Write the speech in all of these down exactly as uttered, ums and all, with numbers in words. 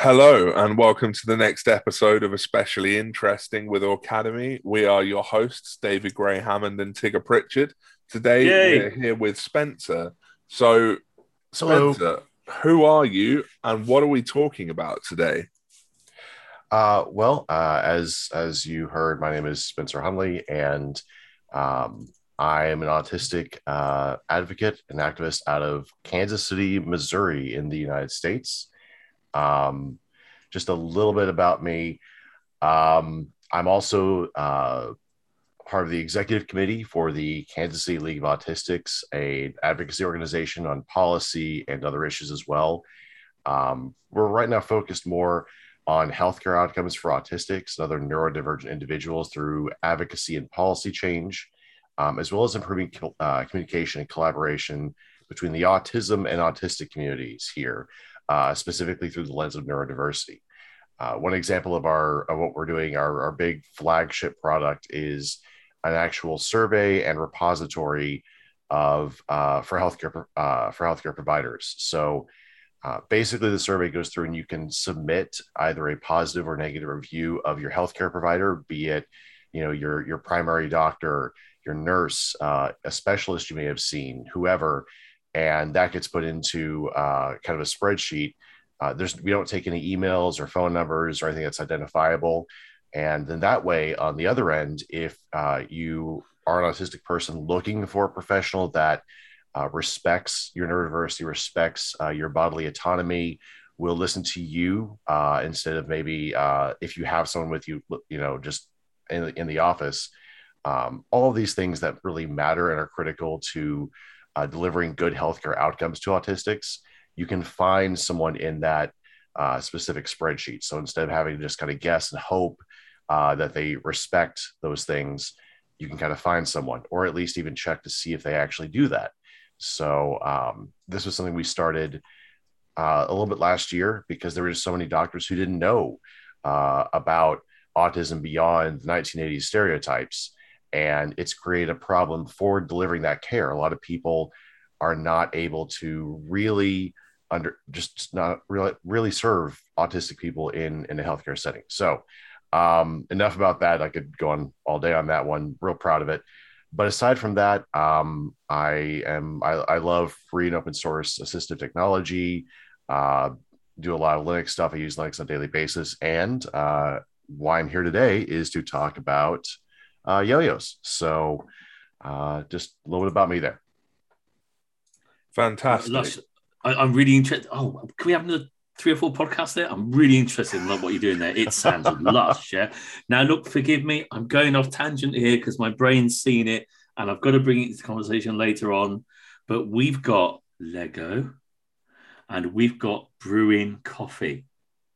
Hello, and welcome to the next episode of Especially Interesting with Academy. We are your hosts, David Gray Hammond and Tigger Pritchard. Today, we're Yay! here with Spencer. So, Hello. Spencer, who are you, and what are we talking about today? Uh, well, uh, as as you heard, my name is Spencer Hunley, and um, I am an autistic uh, advocate and activist out of Kansas City, Missouri, in the United States. Um, just a little bit about me. Um, I'm also uh, part of the executive committee for the Kansas City League of Autistics, a advocacy organization on policy and other issues as well. Um, we're right now focused more on healthcare outcomes for autistics and other neurodivergent individuals through advocacy and policy change, um, as well as improving uh, communication and collaboration between the autism and autistic communities here, uh, specifically through the lens of neurodiversity. Uh, one example of our of what we're doing, our, our big flagship product is an actual survey and repository of uh, for healthcare uh, for healthcare providers. So Uh, basically, the survey goes through and you can submit either a positive or negative review of your healthcare provider, be it, you know, your your primary doctor, your nurse, uh, a specialist you may have seen, whoever, and that gets put into uh, kind of a spreadsheet. Uh, there's we don't take any emails or phone numbers or anything that's identifiable, and then that way, on the other end, if uh, you are an autistic person looking for a professional that uh, respects your neurodiversity, respects uh, your bodily autonomy, will listen to you uh, instead of maybe uh, if you have someone with you, you know, just in the, in the office. Um, all of these things that really matter and are critical to uh, delivering good healthcare outcomes to autistics, you can find someone in that uh, specific spreadsheet. So instead of having to just kind of guess and hope uh, that they respect those things, you can kind of find someone, or at least even check to see if they actually do that. So um, this was something we started uh, a little bit last year because there were just so many doctors who didn't know uh, about autism beyond the nineteen eighties stereotypes. And it's created a problem for delivering that care. A lot of people are not able to really under just not really really serve autistic people in in a healthcare setting. So um, enough about that. I could go on all day on that one. Real proud of it. But aside from that, um, I am I, I love free and open source assistive technology. Uh, do a lot of Linux stuff. I use Linux on a daily basis, and uh, why I'm here today is to talk about uh, yo-yos. So uh, just a little bit about me there. Fantastic. Lush, I, I'm really interested. Oh, can we have another three or four podcasts there? I'm really interested in what you're doing there. It sounds lush, yeah. Now, look, forgive me. I'm going off tangent here because my brain's seen it, and I've got to bring it into conversation later on. But we've got Lego, and we've got brewing coffee.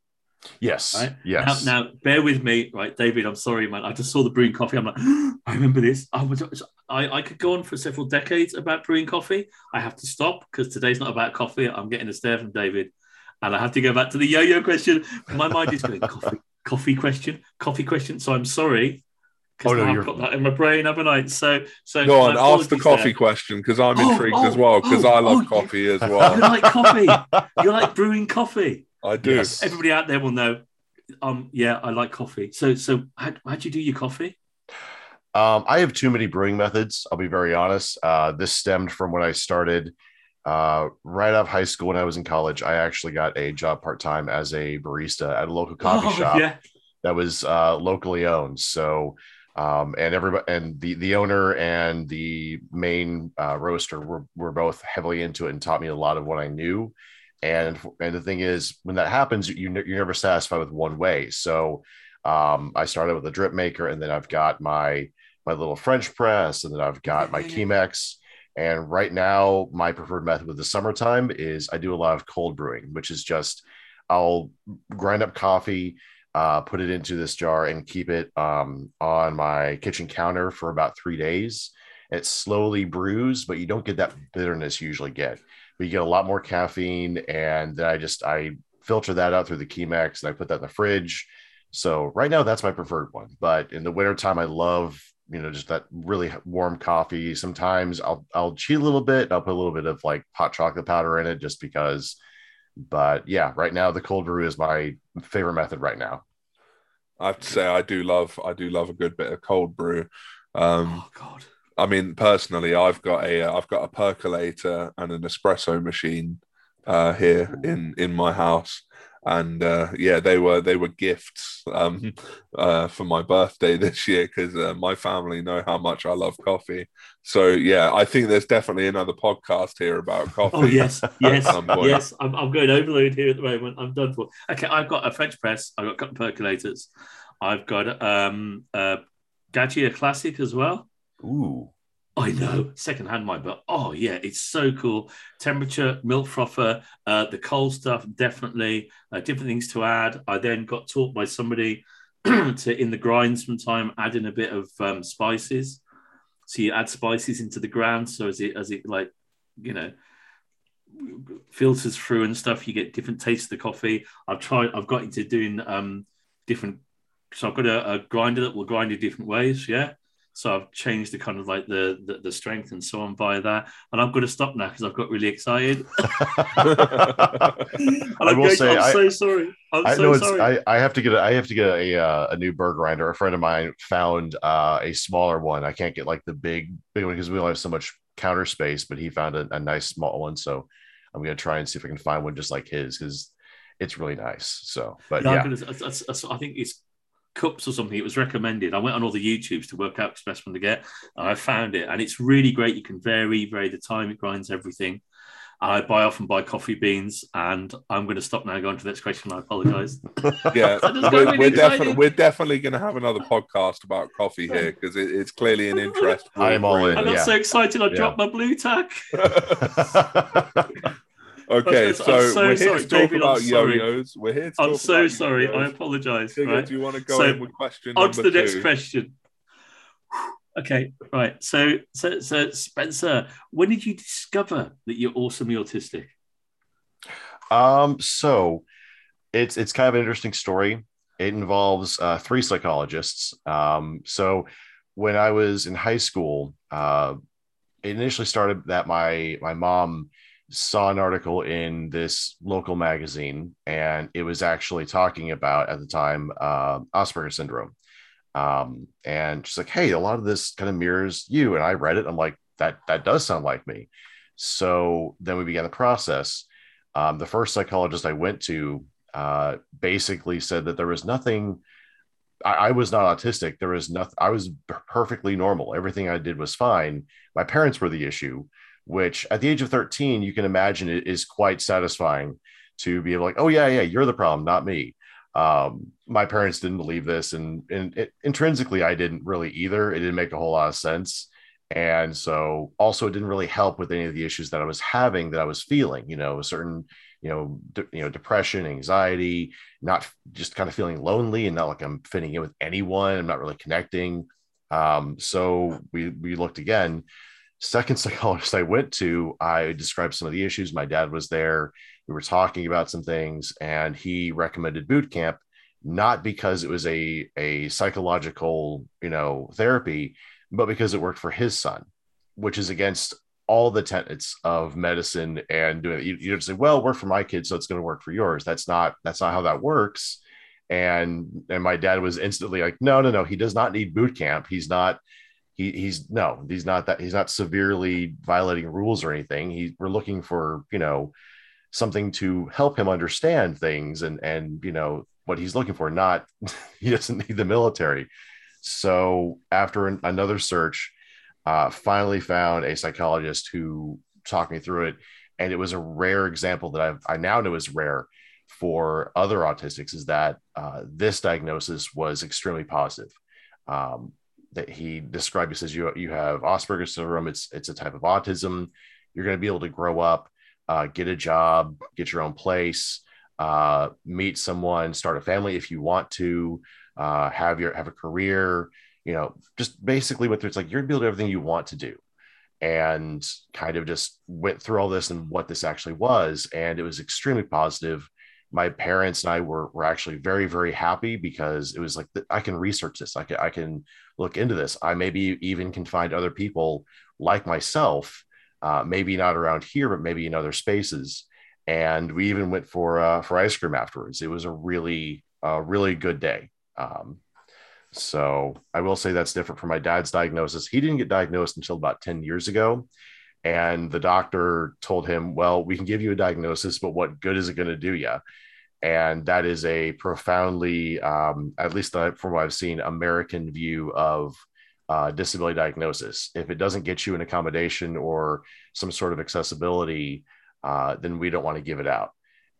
Yes. Right? Yes. Now, now, bear with me, right, David? I'm sorry, man. I just saw the brewing coffee. I'm like, I remember this. I, was, I, I could go on for several decades about brewing coffee. I have to stop because today's not about coffee. I'm getting a stare from David, and I have to go back to the yo-yo question. My mind is going coffee, coffee question, coffee question. So I'm sorry. Oh no, I've you're got that in my brain, haven't I? So, so go on, ask the coffee there. question because I'm oh, intrigued oh, as well because oh, I love oh, coffee you, as well. You like coffee? You like brewing coffee? I do. Yes. Everybody out there will know. Um, yeah, I like coffee. So, so how how'd you do your coffee? Um, I have too many brewing methods. I'll be very honest. Uh, this stemmed from when I started uh, right out of high school. When I was in college, I actually got a job part time as a barista at a local coffee oh, shop yeah. that was uh, locally owned. So, um, and everybody and the the owner and the main uh, roaster were were both heavily into it and taught me a lot of what I knew. And and the thing is, when that happens, you you're never satisfied with one way. So um, I started with a drip maker, and then I've got my my little French press, and then I've got my Chemex. And right now, my preferred method with the summertime is I do a lot of cold brewing, which is just I'll grind up coffee, uh, put it into this jar, and keep it um, on my kitchen counter for about three days. It slowly brews, but you don't get that bitterness you usually get. But you get a lot more caffeine, and then I just I filter that out through the Chemex, and I put that in the fridge. So right now, that's my preferred one. But in the wintertime, I love you know just that really warm coffee. Sometimes I'll I'll cheat a little bit. I'll put a little bit of like hot chocolate powder in it, just because But yeah, right now the cold brew is my favorite method right now. I have to say, I do love, I do love a good bit of cold brew. Um, Oh God. I mean, personally, I've got a, uh, I've got a percolator and an espresso machine uh, here in in my house, and uh, yeah, they were they were gifts um, uh, for my birthday this year because uh, my family know how much I love coffee. So yeah, I think there's definitely another podcast here about Oh coffee yes, at yes, some point. yes. I'm, I'm going overload here at the moment. I'm done for. Okay, I've got a French press. I've got a couple of percolators. I've got um a Gaggia Classic as well. Ooh. I know, secondhand mine, but oh yeah, it's so cool. Temperature, milk frother, uh, the cold stuff, definitely. Uh, different things to add. I then got taught by somebody to in the grinds from time add in a bit of um, spices. So you add spices into the ground, so as it as it like you know filters through and stuff, you get different tastes of the coffee. I've tried. I've got into doing um, different. So I've got a, a grinder that will grind in different ways. Yeah. So I've changed the kind of like the, the the strength and so on via that, and I've got to stop now because I've got really excited. and I I'm will going. say, I'm I, so sorry. I'm I so know it's. sorry. I, I have to get. A, I have to get a uh, a new burr grinder. A friend of mine found uh, a smaller one. I can't get like the big big one because we only have so much counter space. But he found a, a nice small one. So I'm gonna try and see if I can find one just like his because it's really nice. So, but Yeah, I'm yeah, gonna. I, I, I think it's cups or something. It was recommended. I went on all the YouTubes to work out the best one to get, and I found it, and it's really great. You can vary, vary the time it grinds everything. I buy often buy coffee beans, and I'm going to stop now. Go on to the next question. I apologise. Yeah, I just got we're, really we're excited. definitely we're definitely going to have another podcast about coffee here because it, it's clearly an interest. I am all in. I got Yeah. so excited, I Yeah. dropped my blue tack. Okay, so, so we're here sorry, to talk David, I'm about sorry. yo-yos. We're here to I'm talk so about sorry. I yo-yos. apologise. Tigger, Right. do you want to go So, in with question on number to the next two? question. Okay, right. So, so, so, Spencer, when did you discover that you're awesomely autistic? Um. So it's it's kind of an interesting story. It involves uh, three psychologists. Um. So when I was in high school, uh, it initially started that my my mom saw an article in this local magazine, and it was actually talking about at the time uh, Asperger's syndrome. Um, and she's like, "Hey, a lot of this kind of mirrors you." And I read it. I'm like, "That that does sound like me." So then we began the process. Um, the first psychologist I went to uh, basically said that there was nothing. I, I was not autistic. There was nothing. I was perfectly normal. Everything I did was fine. My parents were the issue, which at the age of thirteen, you can imagine it is quite satisfying to be like, oh yeah, yeah, you're the problem, not me. Um, my parents didn't believe this, and, and it, intrinsically, I didn't really either. It didn't make a whole lot of sense. And so also it didn't really help with any of the issues that I was having, that I was feeling, you know, a certain, you know, de- you know, depression, anxiety, not just kind of feeling lonely and not like I'm fitting in with anyone. I'm not really connecting. Um, so we we looked again. Second psychologist I went to, I described some of the issues. My dad was there. We were talking about some things, and he recommended boot camp, not because it was a a psychological, you know, therapy, but because it worked for his son, which is against all the tenets of medicine and doing it. You, you don't say, well, work for my kid, so it's going to work for yours. That's not that's not how that works. And and my dad was instantly like, no, no, no, he does not need boot camp. He's not he, he's no, he's not that he's not severely violating rules or anything. He we're looking for, you know, something to help him understand things and and you know what he's looking for, not he doesn't need the military. So after an, another search, uh, finally found a psychologist who talked me through it. And it was a rare example that I've, I now know is rare for other autistics, is that uh, this diagnosis was extremely positive. Um, that he described, he says, you, you have Asperger's syndrome. It's, it's a type of autism. You're going to be able to grow up, uh, get a job, get your own place, uh, meet someone, start a family if you want to, uh, have your have a career, you know, just basically what it's like, you're gonna be able to do everything you want to do. And kind of just went through all this and what this actually was. And it was extremely positive. My parents and I were, were actually very, very happy because it was like, I can research this. I can, I can look into this. I maybe even can find other people like myself, uh, maybe not around here, but maybe in other spaces. and we even went for uh, for ice cream afterwards. It was a really uh, really good day. Um, so I will say that's different from my dad's diagnosis. He didn't get diagnosed until about ten years ago. And the doctor told him, well, we can give you a diagnosis, but what good is it going to do you? And that is a profoundly, um, at least from what I've seen, American view of uh, disability diagnosis. If it doesn't get you an accommodation or some sort of accessibility, uh, then we don't want to give it out.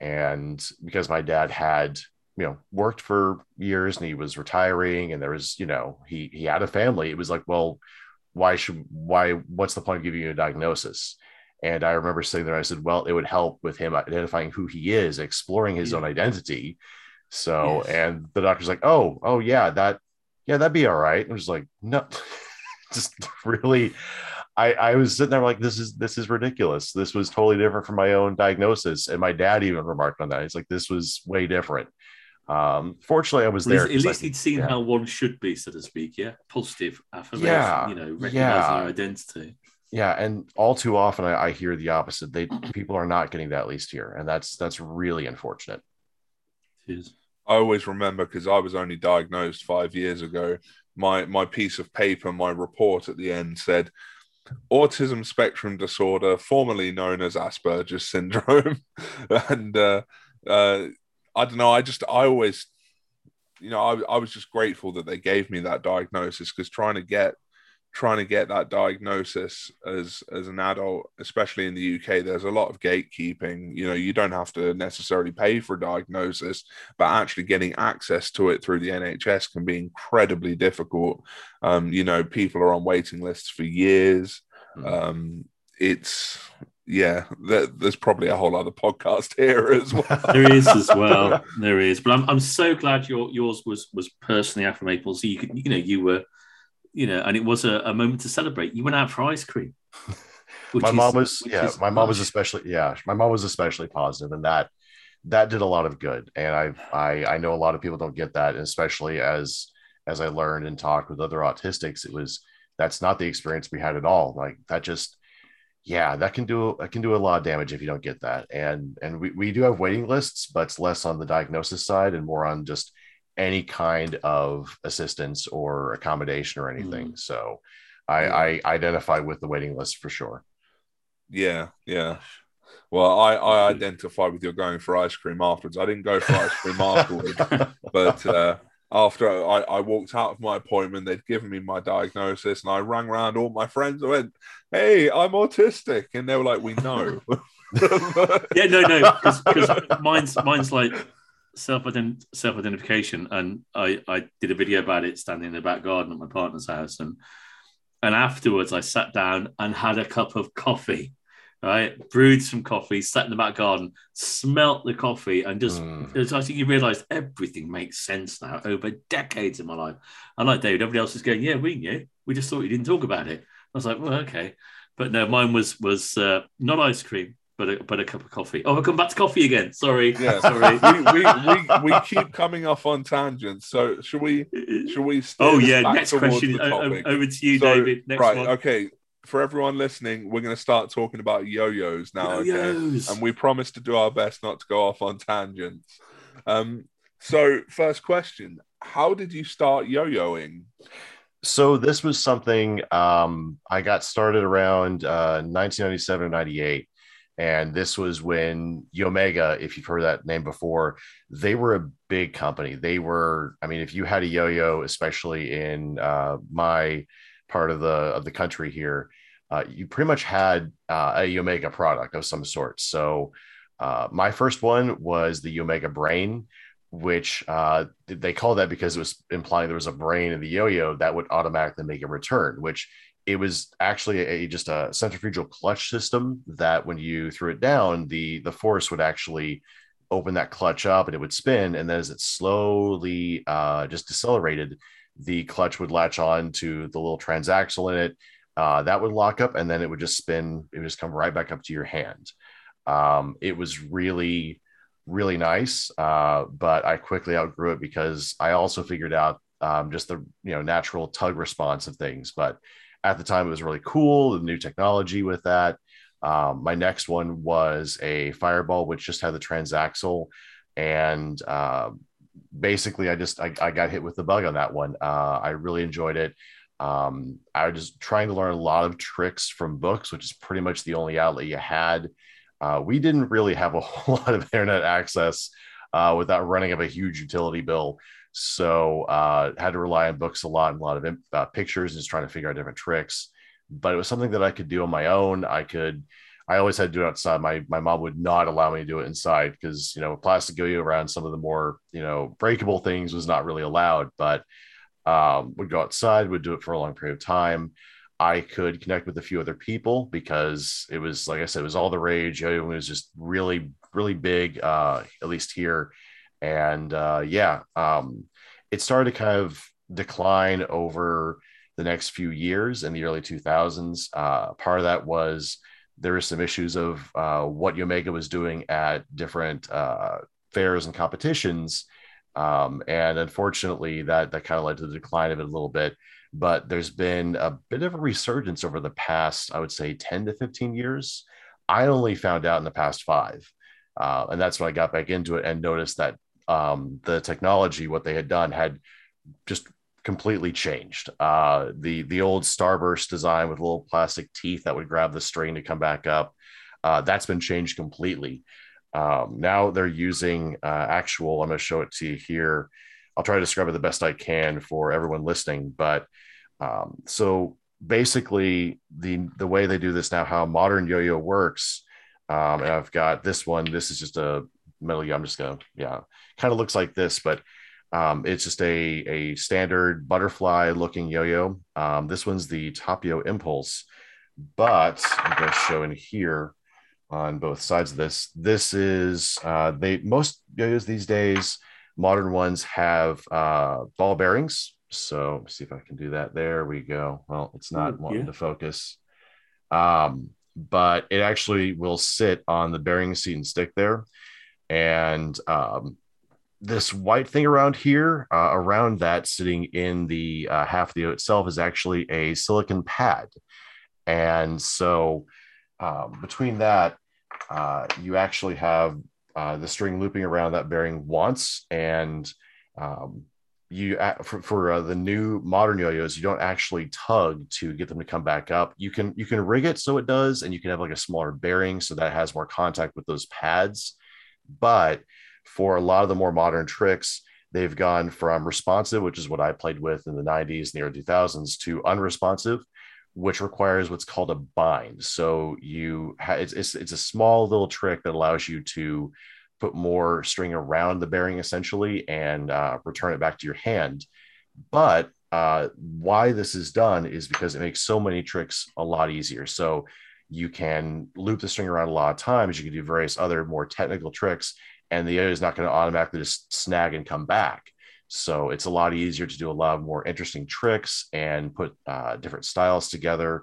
And because my dad had, you know, worked for years and he was retiring and there was, you know, he, he had a family, it was like, well, why should, why, what's the point of giving you a diagnosis? And I remember sitting there, I said, well, it would help with him identifying who he is, exploring his yeah. own identity. So, yes. and the doctor's like, oh, oh yeah, that, yeah, that'd be all right. And I was like, no, just really, I, I was sitting there like, this is, this is ridiculous. This was totally different from my own diagnosis. And my dad even remarked on that. He's like, this was way different. Um, fortunately, I was well, there. At least I, he'd seen yeah. how one should be, so to speak. Yeah. Positive affirmation, yeah. you know, recognizing yeah. your identity. Yeah. And all too often I, I hear the opposite. They, people are not getting that, at least here. And that's, that's really unfortunate. It is. I always remember, because I was only diagnosed five years ago, my, my piece of paper, my report at the end said, autism spectrum disorder, formerly known as Asperger's syndrome. and, uh, uh, I don't know. I just, I always, you know, I, I was just grateful that they gave me that diagnosis, because trying to get, trying to get that diagnosis as, as an adult, especially in the U K, there's a lot of gatekeeping. You know, you don't have to necessarily pay for a diagnosis, but actually getting access to it through the N H S can be incredibly difficult. Um, you know, people are on waiting lists for years. Um, it's, yeah, there, there's probably a whole other podcast here as well. There is as well. There is, but I'm I'm so glad your yours was was personally affirmable. So you could, you know, you were, you know, and it was a, a moment to celebrate. You went out for ice cream. My is, mom was, yeah, is my mom was especially, yeah, my mom was especially positive, and that that did a lot of good. And I I I know a lot of people don't get that, and especially as as I learned and talked with other autistics, it was that's not the experience we had at all. Like that just. Yeah, that can do that can do a lot of damage if you don't get that. And and we, we do have waiting lists, but it's less on the diagnosis side and more on just any kind of assistance or accommodation or anything. Mm. So I, yeah. I identify with the waiting list for sure. Yeah, yeah. Well, I, I identify with your going for ice cream afterwards. I didn't go for ice cream afterwards, but uh, after I, I walked out of my appointment, they'd given me my diagnosis, and I rang around all my friends and went, hey, I'm autistic. And they were like, we know. yeah, no, no, because mine's, mine's like self-ident- self-identification. And I, I did a video about it standing in the back garden at my partner's house. And, and afterwards, I sat down and had a cup of coffee. Right, brewed some coffee, sat in the back garden, smelt the coffee, and just mm. I think you realise everything makes sense now over decades in my life. And like David, everybody else is going, yeah, we knew. We just thought you didn't talk about it. I was like, well, okay, but no, mine was was uh, not ice cream, but a, but a cup of coffee. Oh, we'll come back to coffee again. Sorry, yeah, sorry. we, we, we we keep coming off on tangents. So should we should we? Oh yeah, next question. Over, over to you, so, David. Next right, one. Okay. For everyone listening, we're going to start talking about yo-yos now. Yo-yos. Okay, and we promise to do our best not to go off on tangents. Um, so, first question: how did you start yo-yoing? So this was something um, I got started around uh, nineteen ninety-seven or ninety-eight. And this was when Yomega, if you've heard that name before, they were a big company. They were, I mean, if you had a yo-yo, especially in uh, my part of the of the country here, uh, you pretty much had uh, a Yomega product of some sort. So uh, my first one was the Yomega Brain, which uh, they call that because it was implying there was a brain in the yo-yo that would automatically make a return, which it was actually a, just a centrifugal clutch system that when you threw it down, the, the force would actually open that clutch up and it would spin. And then as it slowly uh, just decelerated, the clutch would latch on to the little transaxle in it. Uh, that would lock up and then it would just spin. It would just come right back up to your hand. Um, it was really, really nice. Uh, but I quickly outgrew it because I also figured out um, just the, you know, natural tug response of things. But at the time it was really cool, the new technology with that. Um, my next one was a Fireball, which just had the transaxle, and uh, basically, I just I, I got hit with the bug on that one. Uh, I really enjoyed it. Um, I was just trying to learn a lot of tricks from books, which is pretty much the only outlet you had. Uh, we didn't really have a whole lot of internet access uh, without running up a huge utility bill. So uh, had to rely on books a lot and a lot of uh, pictures and just trying to figure out different tricks. But it was something that I could do on my own. I could, I always had to do it outside. My my mom would not allow me to do it inside because, you know, plastic yo-yo around some of the more, you know, breakable things was not really allowed. But um, would go outside, would do it for a long period of time. I could connect with a few other people because it was, like I said, it was all the rage. It was just really, really big, uh, at least here. And uh, yeah, um, it started to kind of decline over the next few years in the early two thousands. Uh, part of that was there were some issues of uh, what Yomega was doing at different uh, fairs and competitions. Um, and unfortunately, that, that kind of led to the decline of it a little bit. But there's been a bit of a resurgence over the past, I would say, ten to fifteen years. I only found out in the past five. Uh, and that's when I got back into it and noticed that um, the technology, what they had done, had just completely changed. Uh, the the old Starburst design with little plastic teeth that would grab the string to come back up, uh, that's been changed completely. Um, now they're using uh, actual, I'm going to show it to you here. I'll try to describe it the best I can for everyone listening. But um, so basically, the the way they do this now, how modern yo-yo works, um, and I've got this one. This is just a metal. I'm just gonna, yeah, kind of looks like this, but um, it's just a a standard butterfly looking yo-yo. Um, this one's the Tapio Impulse, but I'm going to show in here on both sides of this. This is uh, they most yo-yos these days. Modern ones have uh, ball bearings. So let's see if I can do that. There we go. Well, it's not Ooh, wanting yeah. to focus. Um, but it actually will sit on the bearing seat and stick there. And um, this white thing around here, uh, around that, sitting in the uh, half of the O itself, is actually a silicon pad. And so um, between that, uh, you actually have uh, the string looping around that bearing once, and um, you for, for uh, the new modern yo-yos, you don't actually tug to get them to come back up. You can you can rig it so it does, and you can have like a smaller bearing so that it has more contact with those pads. But for a lot of the more modern tricks, they've gone from responsive, which is what I played with in the nineties and the early two thousands, to unresponsive, which requires what's called a bind. So you ha- it's, it's it's a small little trick that allows you to put more string around the bearing essentially and uh, return it back to your hand. But uh, why this is done is because it makes so many tricks a lot easier. So you can loop the string around a lot of times. You can do various other more technical tricks, and the yo is not going to automatically just snag and come back. So it's a lot easier to do a lot of more interesting tricks and put uh, different styles together.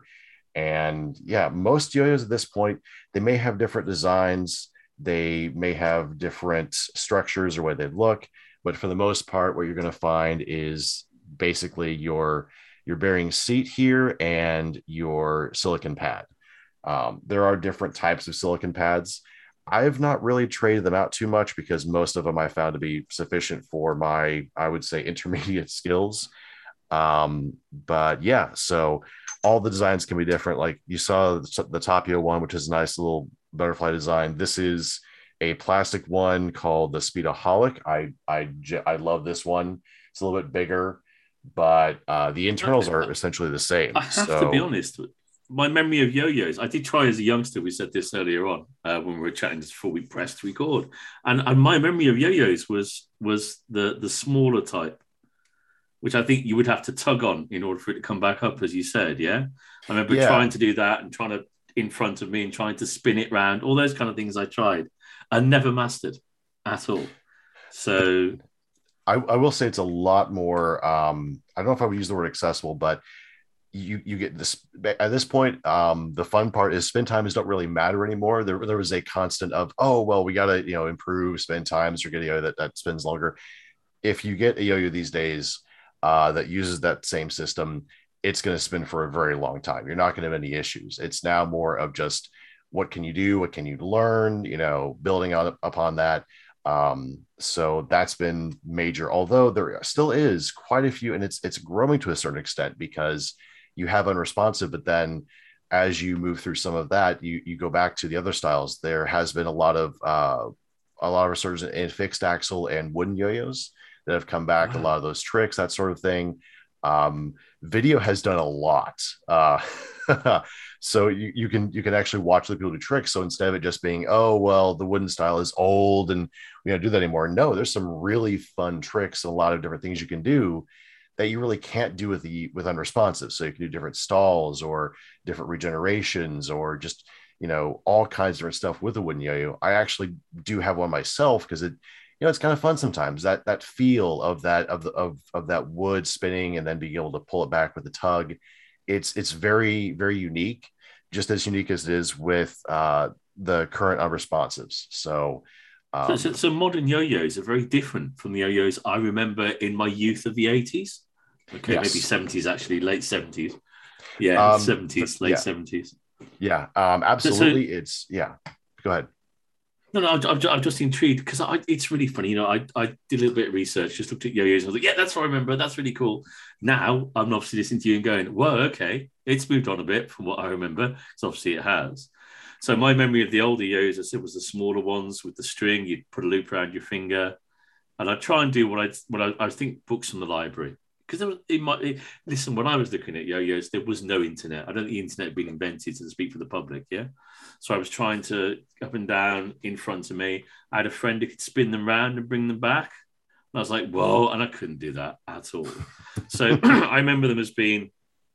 And yeah, most yo-yos at this point, they may have different designs. They may have different structures or way they look. But for the most part, what you're going to find is basically your, your bearing seat here and your silicon pad. Um, there are different types of silicon pads. I've not really traded them out too much because most of them I found to be sufficient for my, I would say, intermediate skills. Um, but yeah, so all the designs can be different. Like you saw the Tapio one, which is a nice little butterfly design. This is a plastic one called the Speedaholic. I I I love this one. It's a little bit bigger, but uh, the internals are essentially the same. I have so, to be honest. My memory of yo-yos, I did try as a youngster. We said this earlier on uh, when we were chatting just before we pressed record, and, and my memory of yo-yos was was the the smaller type, which I think you would have to tug on in order for it to come back up, as you said. Yeah, I remember yeah. trying to do that and trying to in front of me and trying to spin it round. All those kind of things I tried and never mastered at all. So, I, I will say it's a lot more. Um, I don't know if I would use the word accessible, but you you get this at this point. Um, the fun part is spin times don't really matter anymore. There, there was a constant of, oh well, we gotta you know improve spin times or get a yo-yo that, that spins longer. If you get a yo-yo these days uh, that uses that same system, it's going to spin for a very long time. You're not going to have any issues. It's now more of just what can you do, what can you learn, you know, building on upon that. Um, so that's been major, although there still is quite a few, and it's it's growing to a certain extent because you have unresponsive, but then as you move through some of that, you you go back to the other styles. There has been a lot of uh, a lot of resurgence in fixed axle and wooden yo-yos that have come back. Wow. A lot of those tricks, that sort of thing. Um, video has done a lot. Uh, so you, you can you can actually watch the people do tricks. So instead of it just being, oh well, the wooden style is old and we don't do that anymore. No, there's some really fun tricks and a lot of different things you can do that you really can't do with the with unresponsive. So you can do different stalls or different regenerations or just, you know, all kinds of different stuff with a wooden yo-yo. I actually do have one myself because it, you know, it's kind of fun sometimes, that that feel of that of the of of that wood spinning and then being able to pull it back with the tug. It's it's very, very unique, just as unique as it is with uh, the current unresponsives. So um, so, so, so modern yo-yos are very different from the yo-yos I remember in my youth of the eighties. Okay, yes. Maybe seventies, actually, late seventies. Yeah, um, seventies, late yeah. seventies. Yeah, um, absolutely. So, so, it's, yeah, go ahead. No, no, I'm, I'm, I'm just intrigued because it's really funny. You know, I, I did a little bit of research, just looked at yo-yos. And I was like, yeah, that's what I remember. That's really cool. Now, I'm obviously listening to you and going, well, okay, it's moved on a bit from what I remember. So obviously it has. So my memory of the older yo-yos, I said, was the smaller ones with the string. You'd put a loop around your finger. And I'd try and do what, I'd, what I, I think books from the library. Because there was, it might it, listen, when I was looking at yo-yos, there was no internet. I don't think the internet had been invented to speak for the public, yeah? So I was trying to up and down in front of me. I had a friend who could spin them round and bring them back. And I was like, whoa, and I couldn't do that at all. So I remember them as being,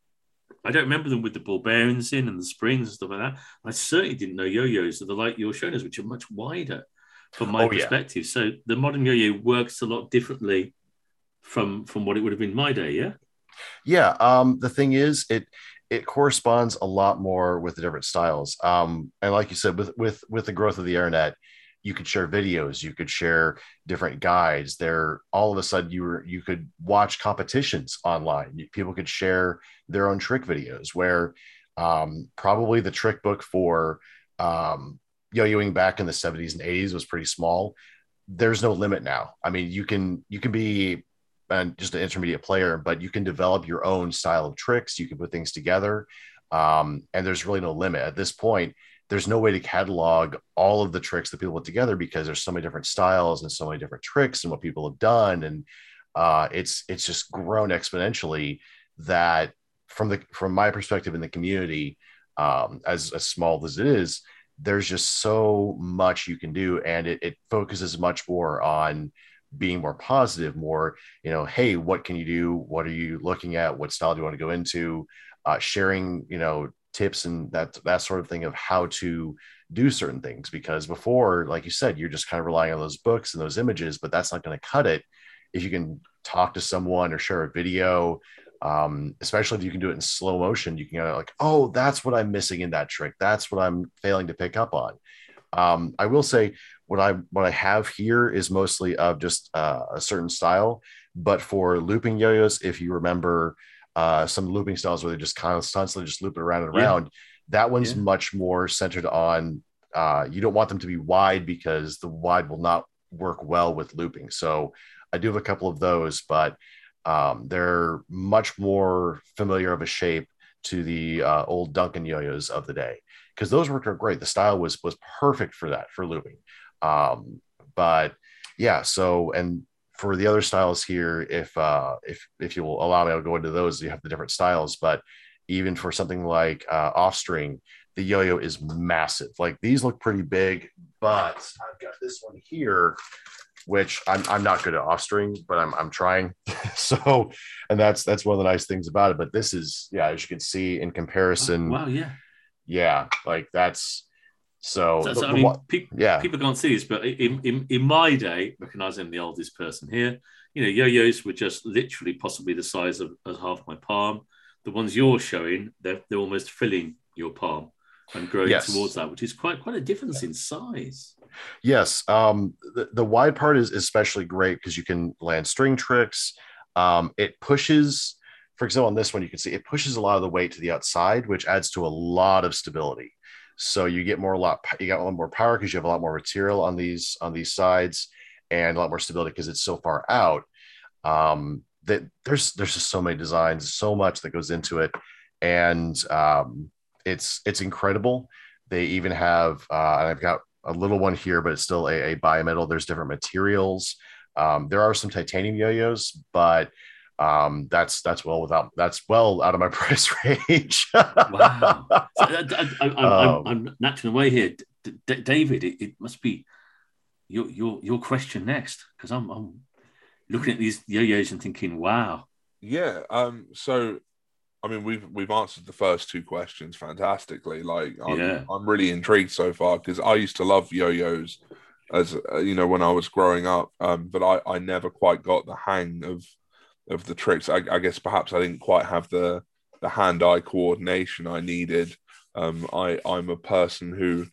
I don't remember them with the ball bearings in and the springs and stuff like that. I certainly didn't know yo-yos that are like you're showing us, which are much wider from my oh, perspective. Yeah. So the modern yo-yo works a lot differently from from what it would have been my day, yeah? Yeah, um, the thing is, it it corresponds a lot more with the different styles. Um, and like you said, with with with the growth of the internet, you could share videos, you could share different guides. There, all of a sudden, you were you could watch competitions online. People could share their own trick videos. Where um, probably the trick book for um, yo-yoing back in the seventies and eighties was pretty small. There's no limit now. I mean, you can you can be and just an intermediate player, but you can develop your own style of tricks. You can put things together, um, and there's really no limit at this point. There's no way to catalog all of the tricks that people put together because there's so many different styles and so many different tricks and what people have done, and uh, it's it's just grown exponentially. That from the from my perspective in the community, um, as as small as it is, there's just so much you can do, and it, it focuses much more on being more positive, more, you know, hey, what can you do? What are you looking at? What style do you want to go into? Uh, sharing, you know, tips and that, that sort of thing of how to do certain things. Because before, like you said, you're just kind of relying on those books and those images, but that's not going to cut it. If you can talk to someone or share a video, um, especially if you can do it in slow motion, you can go like, oh, that's what I'm missing in that trick. That's what I'm failing to pick up on. Um, I will say what I what I have here is mostly of just uh, a certain style, but for looping yo-yos, if you remember uh, some looping styles where they just constantly just loop it around and around, yeah. that one's yeah. much more centered on uh, you don't want them to be wide because the wide will not work well with looping. So I do have a couple of those, but um, they're much more familiar of a shape to the uh, old Duncan yo-yos of the day. Because those worked out great. The style was was perfect for that, for looping. Um, but yeah, so and for the other styles here, if uh, if if you will allow me, I'll go into those. You have the different styles, but even for something like uh, off string, the yo-yo is massive. Like these look pretty big, but I've got this one here, which I'm I'm not good at off string, but I'm I'm trying. So, and that's that's one of the nice things about it. But this is, yeah, as you can see in comparison. Oh, wow, yeah. Yeah, like that's so. so, the, so I the, mean, pe- yeah, people can't see this, but in, in in my day, recognizing the oldest person here, you know, yo-yos were just literally possibly the size of, of half my palm. The ones you're showing, they're they're almost filling your palm and growing yes. towards that, which is quite quite a difference in size. Yes, um, the the wide part is especially great because you can land string tricks. Um, it pushes. For example, on this one, you can see it pushes a lot of the weight to the outside, which adds to a lot of stability. So you get more a lot you got a lot more power because you have a lot more material on these on these sides, and a lot more stability because it's so far out. Um, that there's there's just so many designs, so much that goes into it, and um, it's it's incredible. They even have uh, and I've got a little one here, but it's still a, a bimetal. There's different materials. Um, there are some titanium yo-yos, but um, that's that's well without that's well out of my price range. Wow. So, I, I, I'm, Um, I'm, I'm naturally away here. D- D- David, it, it must be your your your question next, because I'm I'm looking at these yo-yos and thinking, wow. Yeah. Um. So, I mean, we've we've answered the first two questions fantastically. Like, I'm Yeah. I'm really intrigued so far because I used to love yo-yos as uh, you know when I was growing up. Um. But I I never quite got the hang of of the tricks. I, I guess perhaps I didn't quite have the the hand-eye coordination I needed. Um. I I'm a person who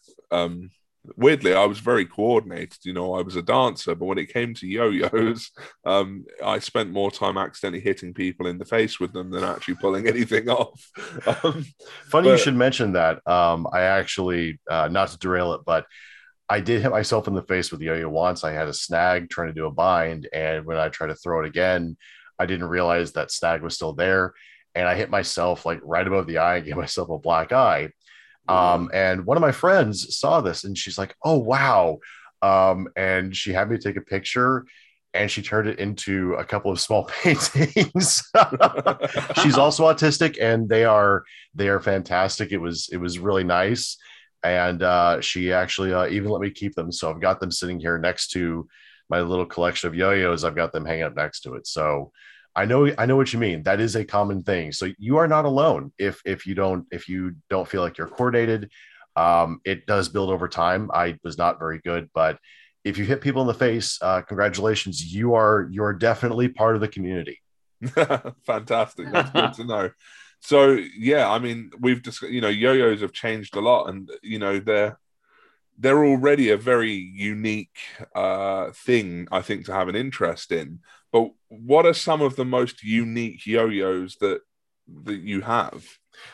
um weirdly I was very coordinated. You know, I was a dancer, but when it came to yo-yos, um I spent more time accidentally hitting people in the face with them than actually pulling anything off. um, Funny you but should mention that. Um, I actually, uh, not to derail it, but I did hit myself in the face with the yo-yo once. I had a snag trying to do a bind, and when I tried to throw it again, I didn't realize that snag was still there, and I hit myself like right above the eye and gave myself a black eye. uh, Um, and one of my friends saw this, and she's like, "Oh wow!" Um, and she had me take a picture, and she turned it into a couple of small paintings. She's Wow. also autistic, and they are they are fantastic. It was it was really nice, and uh, she actually uh, even let me keep them. So I've got them sitting here next to my little collection of yo-yos. I've got them hanging up next to it. So I know I know what you mean. That is a common thing. So you are not alone if if you don't if you don't feel like you're coordinated. Um, it does build over time. I was not very good, but if you hit people in the face, uh, congratulations. You are you're definitely part of the community. fantastic. That's good to know. So yeah, I mean, we've just you know, yo-yos have changed a lot, and you know, they're they're already a very unique uh, thing, I think, to have an interest in. But what are some of the most unique yo-yos that that you have?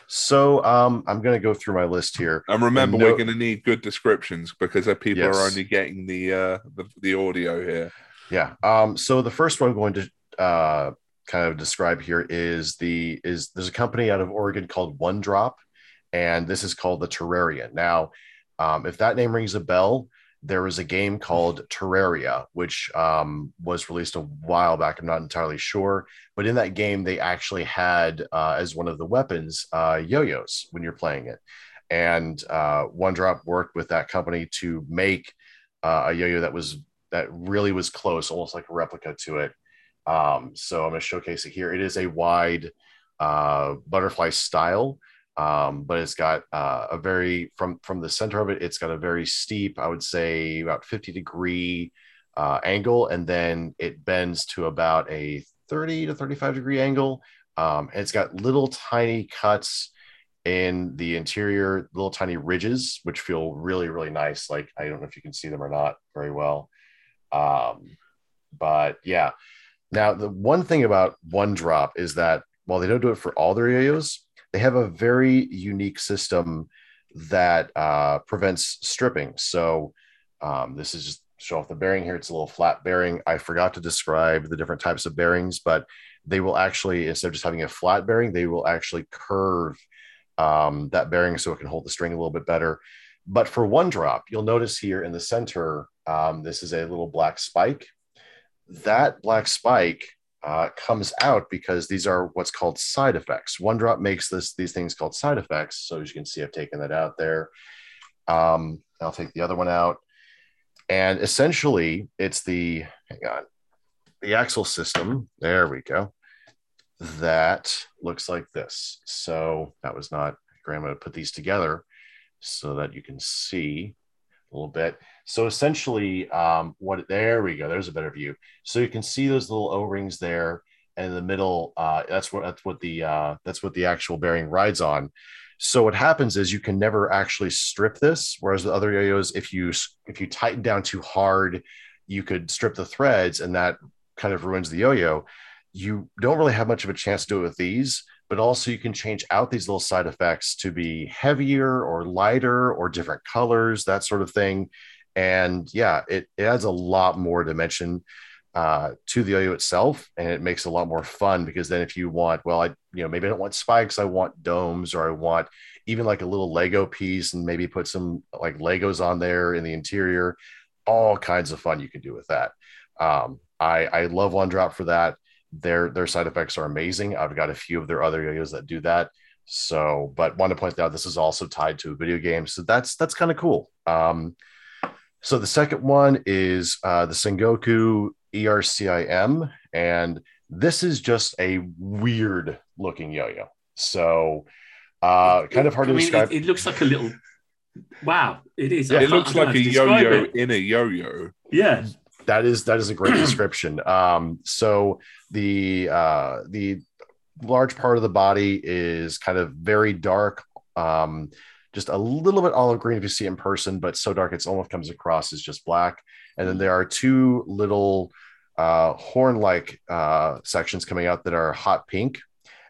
So um, I'm going to go through my list here. And The remember, we're note, going to need good descriptions because people are yes, only getting the uh, the, the audio here. yeah. Um, so the first one I'm going to uh, kind of describe here is the is there's a company out of Oregon called One Drop, and this is called the Terraria. Now, um, if that name rings a bell, there was a game called Terraria, which um, was released a while back. I'm not entirely sure, but in that game, they actually had uh, as one of the weapons uh, yo-yos when you're playing it. And uh, One Drop worked with that company to make uh, a yo-yo that was that really was close, almost like a replica to it. Um, so I'm going to showcase it here. It is a wide uh, butterfly style, um, but it's got uh, a very from from the center of it. It's got a very steep, I would say, about fifty degree uh, angle, and then it bends to about a thirty to thirty-five degree angle. Um, and it's got little tiny cuts in the interior, little tiny ridges, which feel really, really nice. Like I don't know if you can see them or not very well. Um, but yeah, now the one thing about One Drop is that while they don't do it for all their yo-yos, they have a very unique system that uh, prevents stripping. So um, this is just show off the bearing here. It's a little flat bearing. I forgot to describe the different types of bearings, but they will actually, instead of just having a flat bearing, they will actually curve um, that bearing so it can hold the string a little bit better. But for One Drop, you'll notice here in the center, um, this is a little black spike. That black spike uh, comes out because these are what's called side effects. One Drop makes this these things called side effects. So as you can see, I've taken that out there. Um, I'll take the other one out. And essentially, it's the, hang on, the axle system. There we go. That looks like this. So that was not, I'm going to put these together so that you can see a little bit. So essentially, um, what there we go. There's a better view. So you can see those little O-rings there, and in the middle, uh, that's what that's what the uh, that's what the actual bearing rides on. So what happens is you can never actually strip this, whereas the other yo-yos, if you if you tighten down too hard, you could strip the threads, and that kind of ruins the yo-yo. You don't really have much of a chance to do it with these but also you can change out these little side effects to be heavier or lighter or different colors, that sort of thing. And yeah, it, it adds a lot more dimension uh, to the yo-yo itself, and it makes it a lot more fun, because then if you want, well, I, you know, maybe I don't want spikes, I want domes, or I want even like a little Lego piece and maybe put some like Legos on there in the interior, all kinds of fun you can do with that. Um, I, I love One Drop for that. Their, their side effects are amazing. I've got a few of their other yo-yos that do that. So, but want to point out, this is also tied to a video game. So that's, that's kind of cool. Um, so the second one is uh, the Sengoku E R C I M, and this is just a weird looking yo-yo. So uh, kind of hard I to mean, describe. It, it looks like a little. Wow, it is. Yeah, it looks like a yo-yo it. in a yo-yo. Yeah, that is that is a great description. Um, so the uh, the large part of the body is kind of very dark, um, just a little bit olive green if you see it in person, but so dark it's almost comes across as just black. And then there are two little uh, horn-like uh, sections coming out that are hot pink.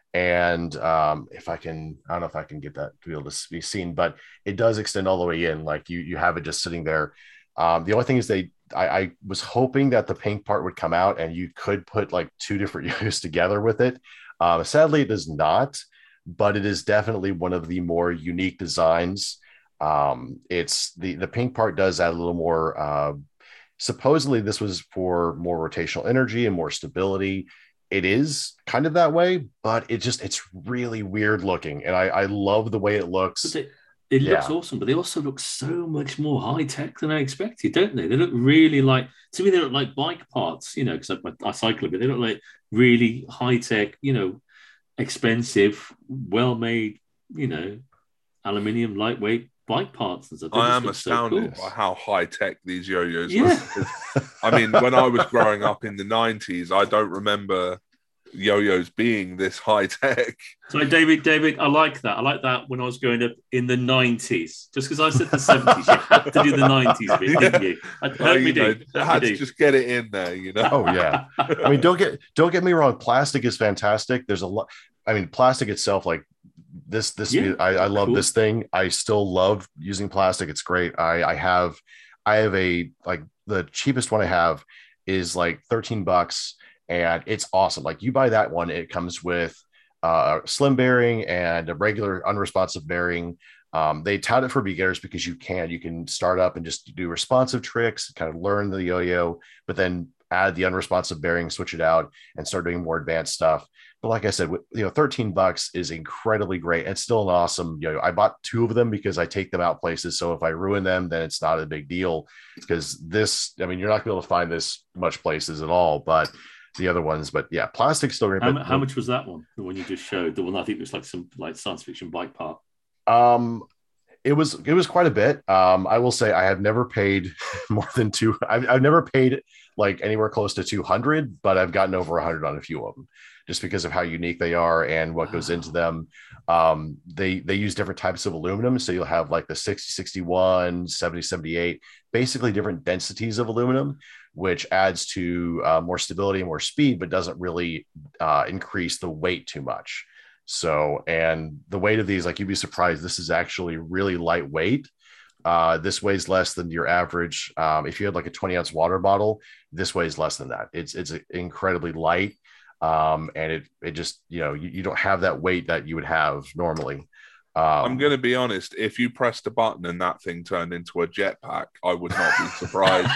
And um, if I can, I don't know if I can get that to be able to be seen, but it does extend all the way in. Like you, you have it just sitting there. Um, the only thing is they, I, I was hoping that the pink part would come out and you could put like two different yo-yos together with it. Uh, sadly, it does not, but it is definitely one of the more unique designs. Um, it's the, the pink part does add a little more, uh, supposedly this was for more rotational energy and more stability. It is kind of that way, but it just, it's really weird looking. And I, I love the way it looks. It, it yeah. looks awesome, but they also look so much more high tech than I expected, don't they? They look really like, to me, they look like bike parts, you know, because I, I cycle a bit. They look like really high tech, you know, expensive, well made, you know, aluminium, lightweight bike parts and stuff. They I just am look so astounded cool. by how high tech these yo-yos Yeah. were. I mean, when I was growing up in the nineties, I don't remember yo-yos being this high tech. So, David, David, I like that. I like that when I was growing up in the nineties. Just because I said the seventies, you had to do the nineties bit, Yeah. didn't you? I Well, hope you we know, do. I Hope had we to do. just get it in there, you know. Oh yeah. I mean, don't get don't get me wrong. Plastic is fantastic. There's a lot. I mean, plastic itself, like this, this Yeah, I, I love cool. this thing. I still love using plastic. It's great. I, I have, I have a like the cheapest one I have is like thirteen bucks, and it's awesome. Like you buy that one, it comes with uh, a slim bearing and a regular unresponsive bearing. Um, they tout it for beginners because you can you can start up and just do responsive tricks, kind of learn the yo-yo, but then add the unresponsive bearing, switch it out, and start doing more advanced stuff. But like I said, you know, thirteen bucks is incredibly great. It's still an awesome yo-yo. I bought two of them because I take them out places. So if I ruin them, then it's not a big deal. Because this, I mean, you're not going to be able to find this much places at all. But the other ones, but yeah, plastic's still great. How, but, how much was that one? The one you just showed? The one I think was like some like science fiction bike part. Um, it was it was quite a bit. Um, I will say I have never paid more than two. I've, I've never paid like anywhere close to two hundred, but I've gotten over a hundred on a few of them, just because of how unique they are and what goes into them. Um, they they use different types of aluminum, so you'll have like the sixty, sixty-one, seventy, seventy-eight, basically different densities of aluminum, which adds to uh, more stability and more speed, but doesn't really uh, increase the weight too much. So, and the weight of these, like you'd be surprised, this is actually really lightweight. Uh, this weighs less than your average. Um, if you had like a twenty ounce water bottle, this weighs less than that. It's it's incredibly light, um, and it it just you know you, you don't have that weight that you would have normally. Um, I'm going to be honest. If you pressed a button and that thing turned into a jetpack, I would not be surprised.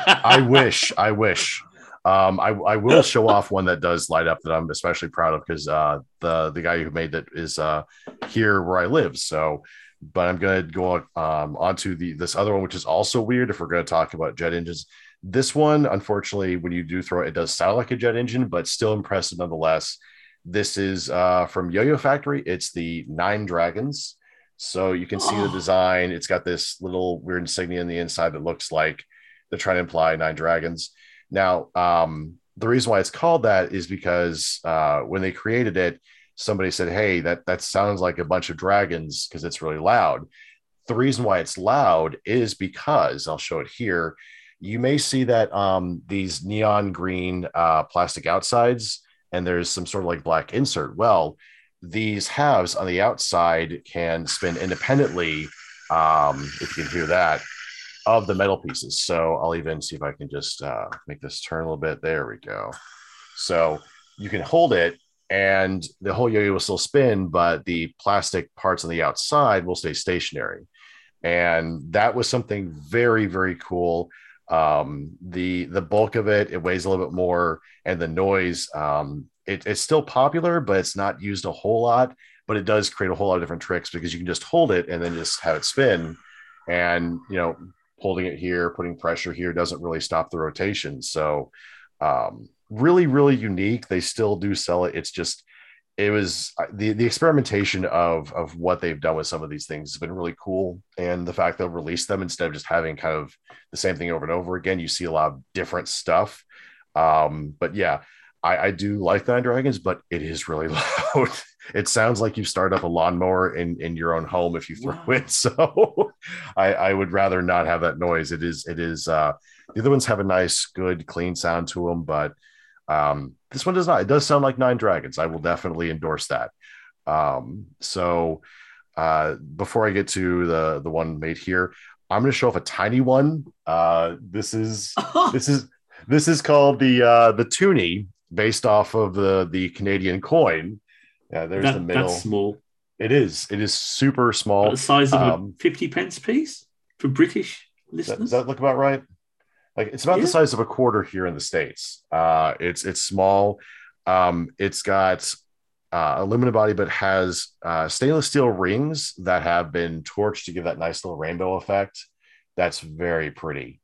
I wish. I wish. Um, I, I will show off one that does light up that I'm especially proud of, because uh, the the guy who made that is uh, here where I live. So, but I'm going to go um, onto the this other one, which is also weird. If we're going to talk about jet engines, this one, unfortunately, when you do throw it, it does sound like a jet engine, but still impressive nonetheless. This is uh, from Yo-Yo Factory. It's the Nine Dragons. So you can see oh. the design. It's got this little weird insignia on the inside that looks like they're trying to imply nine dragons. Now, um, the reason why it's called that is because uh, when they created it, somebody said, hey, that, that sounds like a bunch of dragons because it's really loud. The reason why it's loud is because, I'll show it here, you may see that um, these neon green uh, plastic outsides, and there's some sort of like black insert. Well, these halves on the outside can spin independently, um, if you can hear that, of the metal pieces. So I'll even see if I can just uh, make this turn a little bit. There we go. So you can hold it and the whole yo-yo will still spin, but the plastic parts on the outside will stay stationary. And that was something very, very cool. Um, the the bulk of it, it weighs a little bit more, and the noise, um, it, it's still popular, but it's not used a whole lot. But it does create a whole lot of different tricks because you can just hold it and then just have it spin, and you know, holding it here, putting pressure here doesn't really stop the rotation. So, um, really, really unique. They still do sell it. It's just it was the the experimentation of of what they've done with some of these things has been really cool, and the fact they'll release them instead of just having kind of the same thing over and over again. You see a lot of different stuff, um, but yeah, I, I do like Nine Dragons, but it is really loud. It sounds like you start up a lawnmower in in your own home if you throw wow. it. So I, I would rather not have that noise. It is it is uh, the other ones have a nice, good, clean sound to them, but um, this one does not. It does sound like Nine Dragons. I will definitely endorse that. Um, so uh, before I get to the the one made here, I'm going to show off a tiny one. Uh, this is this is this is called the uh, the Toonie, based off of the the Canadian coin. Yeah, there's that, the middle. That's small. It is. It is super small. About the size of um, a fifty pence piece for British listeners. Does that look about right? Like it's about yeah. the size of a quarter here in the States. Uh, it's it's small. Um, it's got uh, aluminum body, but has uh, stainless steel rings that have been torched to give that nice little rainbow effect. That's very pretty.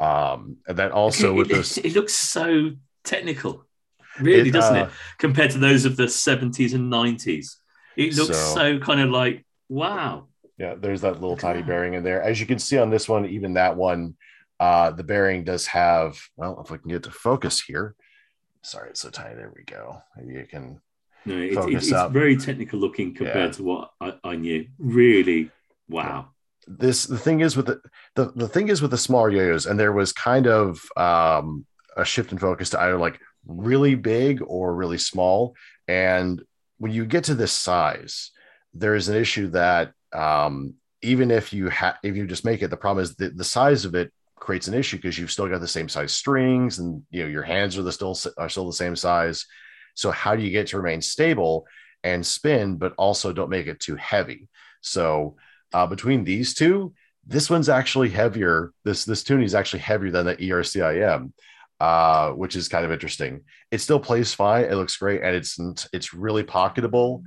Um, and then also it, with it, this, it looks so technical, really, it, doesn't uh, it? Compared to those of the seventies and nineties, it looks so, so kind of like wow. Yeah, there's that little tiny bearing in there. As you can see on this one, even that one. Uh, the bearing does have, well, if we can get to focus here. Sorry, it's so tiny. There we go. Maybe you can no, it, focus it, it's up. Very technical looking compared yeah. to what I, I knew. Really, wow. Yeah. This the thing is with the, the the thing is with the smaller yo-yos, and there was kind of um, a shift in focus to either like really big or really small. And when you get to this size, there is an issue that um, even if you have if you just make it, the problem is that the size of it creates an issue because you've still got the same size strings, and you know your hands are the still are still the same size. So how do you get to remain stable and spin, but also don't make it too heavy? So uh, between these two, this one's actually heavier. This this Toonie is actually heavier than the E R C I M, uh, which is kind of interesting. It still plays fine. It looks great, and it's it's really pocketable.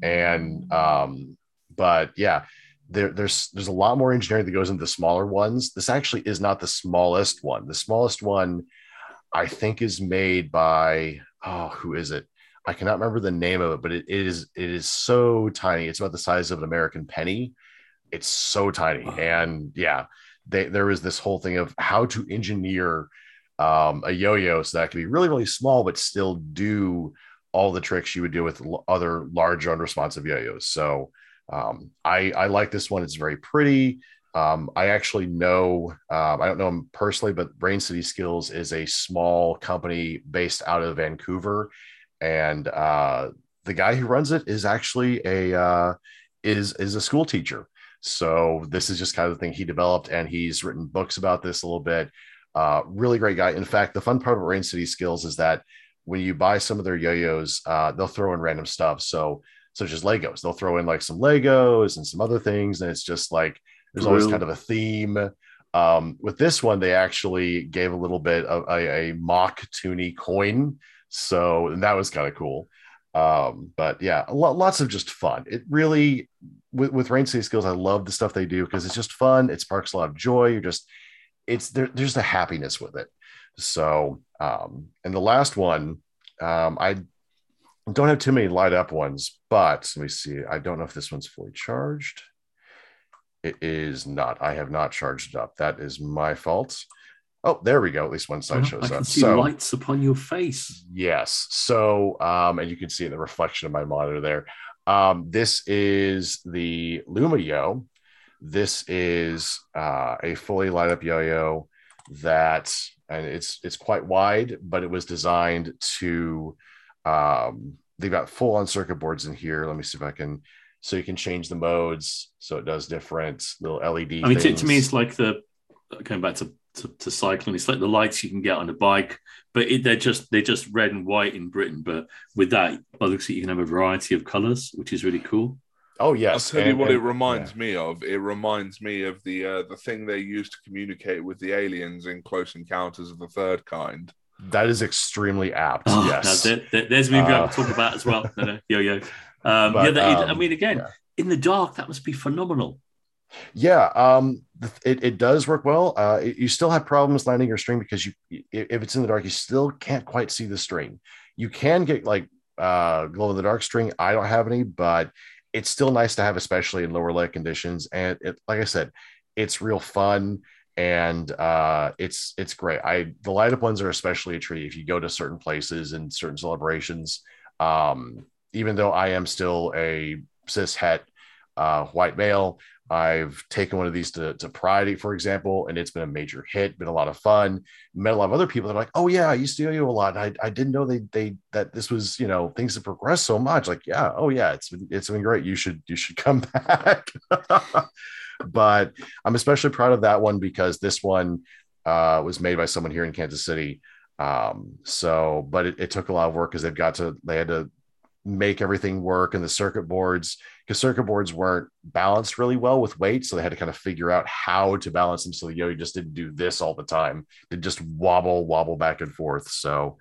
And um, but yeah. There, there's there's a lot more engineering that goes into the smaller ones. This actually is not the smallest one. The smallest one, I think, is made by oh, who is it? I cannot remember the name of it, but it, it is it is so tiny. It's about the size of an American penny. It's so tiny, and yeah, they, there is this whole thing of how to engineer um, a yo-yo so that can be really really small, but still do all the tricks you would do with other larger unresponsive yo-yos. So. Um, I, I like this one. It's very pretty. Um, I actually know, um, I don't know him personally, but Brain City Skills is a small company based out of Vancouver. And uh, the guy who runs it is actually a, uh, is, is a school teacher. So this is just kind of the thing he developed, and he's written books about this a little bit. Uh, really great guy. In fact, the fun part of Brain City Skills is that when you buy some of their yo-yos, uh, they'll throw in random stuff. So such as Legos. They'll throw in like some Legos and some other things. And it's just like, there's always kind of a theme. Um, with this one, they actually gave a little bit of a, a mock Toonie coin. So, and that was kind of cool. Um, but yeah, lo- lots of just fun. It really, with, with Brain City Skills, I love the stuff they do because it's just fun. It sparks a lot of joy. You're just, it's there, there's a happiness with it. So, um, and the last one, um, I don't have too many light up ones, but let me see. I don't know if this one's fully charged. It is not. I have not charged it up. That is my fault. Oh, there we go. At least one side oh, shows I can up. See so lights upon your face. Yes. So, um, and you can see the reflection of my monitor there. Um, this is the Lumayo. This is uh, a fully light up yo-yo that, and it's it's quite wide, but it was designed to um, they've got full on circuit boards in here. Let me see if I can. So you can change the modes, so it does different little L E D. I mean, to, things. to me, it's like the going back to, to to cycling. It's like the lights you can get on a bike, but it, they're just they're just red and white in Britain. But with that, by the looks of it, you can have a variety of colors, which is really cool. Oh yes, I'll tell and, you what and, it reminds yeah. me of. It reminds me of the uh, the thing they used to communicate with the aliens in Close Encounters of the Third Kind. That is extremely apt. Oh, yes, now there, there, there's a movie uh, I can talk about as well. No, no, yo-yo. Um, but, yeah, that, um, I mean, again, yeah. in the dark, that must be phenomenal. Yeah, um, it, it does work well. Uh, it, you still have problems landing your string because you, if it's in the dark, you still can't quite see the string. You can get like uh, glow in the dark string. I don't have any, but it's still nice to have, especially in lower light conditions. And it, like I said, it's real fun and uh, it's it's great. I the light up ones are especially a treat if you go to certain places and certain celebrations. Um, even though I am still a cis het uh, white male. I've taken one of these to, to Pride, for example, and it's been a major hit, been a lot of fun. Met a lot of other people that are like, oh yeah, I used to yo-yo a lot. I, I didn't know they they that this was, you know, things have progressed so much. Like, yeah, oh yeah, it's been it's been great. You should you should come back. But I'm especially proud of that one because this one uh, was made by someone here in Kansas City. Um, so, but it, it took a lot of work because they've got to they had to make everything work and the circuit boards because circuit boards weren't balanced really well with weight. So they had to kind of figure out how to balance them. So the yo-yo just didn't do this all the time. It just wobble, wobble back and forth. So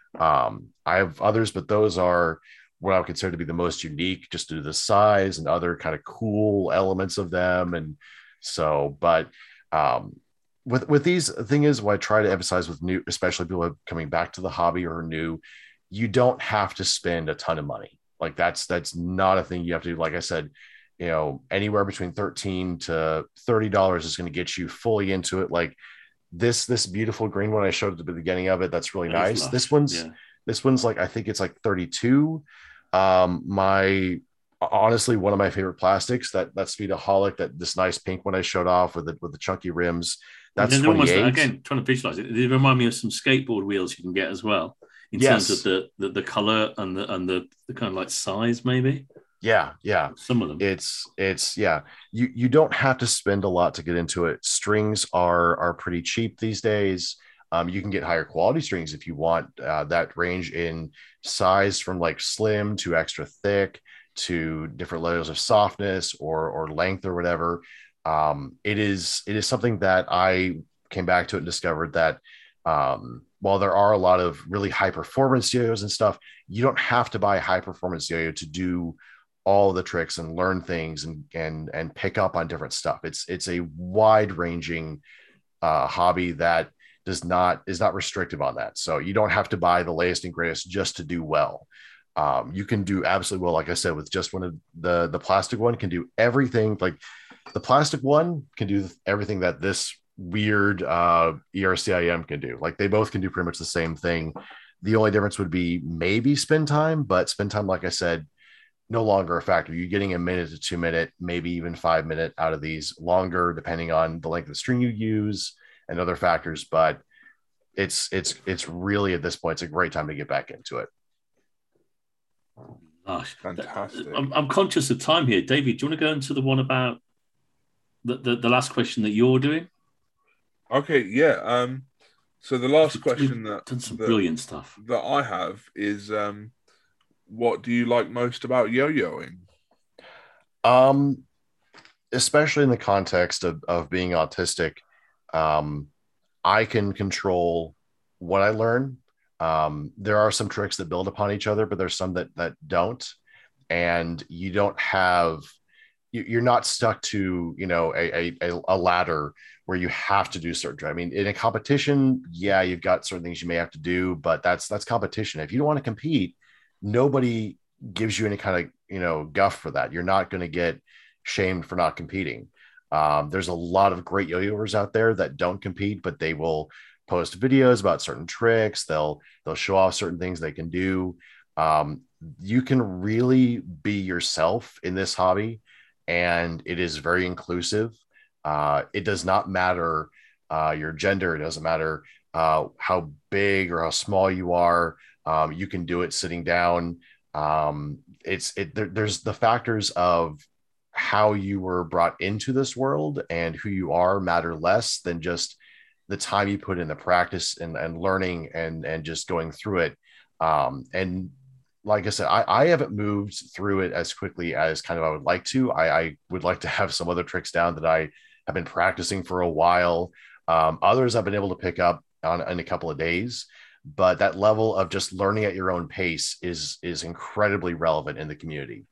um, I have others, but those are what I would consider to be the most unique just due to the size and other kind of cool elements of them. And so, but um, with, with these, the thing is what I try to emphasize with new, especially people coming back to the hobby or new, you don't have to spend a ton of money. Like that's, that's not a thing you have to do. Like I said, you know, anywhere between thirteen to thirty dollars is going to get you fully into it. Like this, this beautiful green one I showed at the beginning of it. That's really That is nice. lush, This one's, yeah. this one's like, I think it's like thirty-two. Um, my, honestly, one of my favorite plastics, that, that Speedaholic, that this nice pink one I showed off with the, with the chunky rims. That's They're almost, twenty-eight. again, trying to visualize it. They remind me of some skateboard wheels you can get as well. In Yes. terms of the, the the color and the and the, the kind of like size, maybe. Yeah, yeah. Some of them. It's it's yeah. You you don't have to spend a lot to get into it. Strings are are pretty cheap these days. Um, you can get higher quality strings if you want. Uh, that range in size from like slim to extra thick to different levels of softness or or length or whatever. Um, it is it is something that I came back to it and discovered that um, while there are a lot of really high performance yo-yos and stuff, you don't have to buy a high performance yo-yo to do all the tricks and learn things and and and pick up on different stuff. It's it's a wide ranging uh, hobby that does not is not restrictive on that. So you don't have to buy the latest and greatest just to do well. Um, you can do absolutely well, like I said, with just one of the the plastic one can do everything. Like the plastic one can do everything that this weird uh, E R C I M can do. Like they both can do pretty much the same thing. The only difference would be maybe spin time, but spin time, like I said, no longer a factor. You're getting a minute to two minute, maybe even five minute out of these, longer depending on the length of the string you use and other factors. But it's it's it's really at this point, it's a great time to get back into it. Gosh, Fantastic. I'm, I'm conscious of time here, David. Do you want to go into the one about the, the, the last question that you're doing? Okay, yeah. Um, so the last question We've that done some that, brilliant stuff that I have is, um, what do you like most about yo-yoing? Um, especially in the context of of being autistic, um, I can control what I learn. Um, there are some tricks that build upon each other, but there's some that that don't, and you don't have you're not stuck to, you know, a, a, a ladder where you have to do certain tricks. I mean, in a competition, yeah, you've got certain things you may have to do, but that's that's competition. If you don't want to compete, nobody gives you any kind of, you know, guff for that. You're not going to get shamed for not competing. Um, there's a lot of great yo-yoers out there that don't compete, but they will post videos about certain tricks. They'll they'll show off certain things they can do. Um, you can really be yourself in this hobby, and it is very inclusive. Uh, it does not matter uh, your gender. It doesn't matter uh, how big or how small you are. Um, you can do it sitting down. Um, it's it there, there's the factors of how you were brought into this world and who you are matter less than just the time you put in the practice and, and learning and and just going through it. Um, and like I said, I, I haven't moved through it as quickly as kind of I would like to. I, I would like to have some other tricks down that I have been practicing for a while. Um, others I've been able to pick up on in a couple of days, but that level of just learning at your own pace is is incredibly relevant in the community.